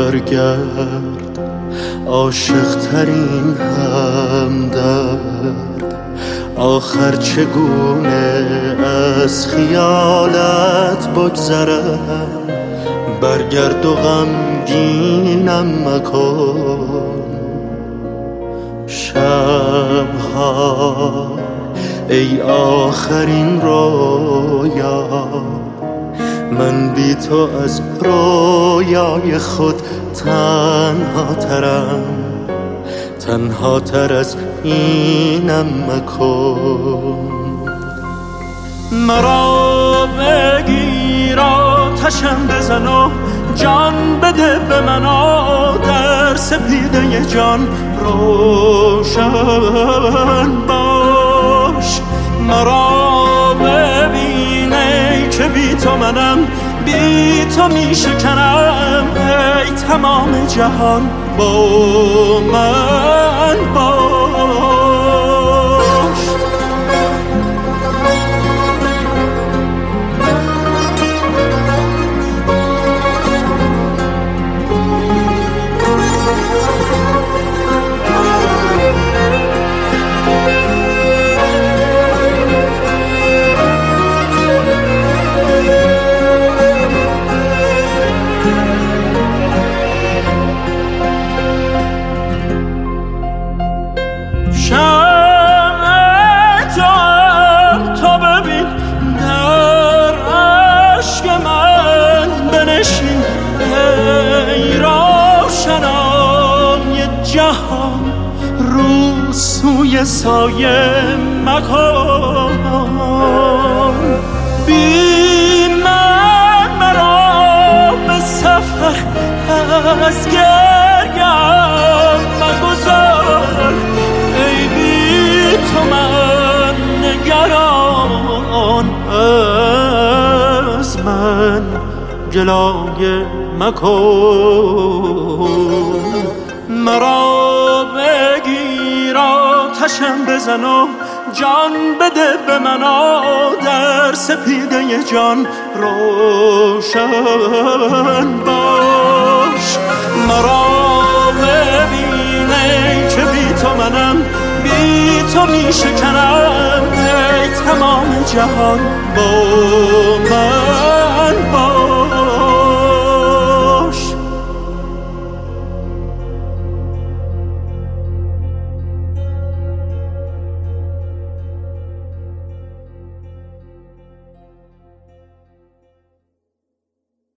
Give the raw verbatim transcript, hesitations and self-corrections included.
برگرد عاشق ترین همدرد. آخر چگونه از خیالت بگذرم، برگرد و غمگینم مکن. شبها ای آخرین رویا، من بی تو از رویای خود تنها ترم، تنها تر از اینم مکن. مرا بگیر آتشم بزن و جان بده به من، در سپیده جان روشن باش. مرا ببین ای که بی تو منم، بی تو می شکنم، ای تمام جهان با من باش. جهان رو سوی سایه مکن، بی من مرا به سفر از گریم مگذار. ای بی تو من نگران، از من گلایه مکن. مرا بگیر آتشم بزن و جان بده به من، در سپیده جان روشن باش. مرا ببین ای که بی تو منم، بی تو می شکنم، ای تمام جهان با من باش.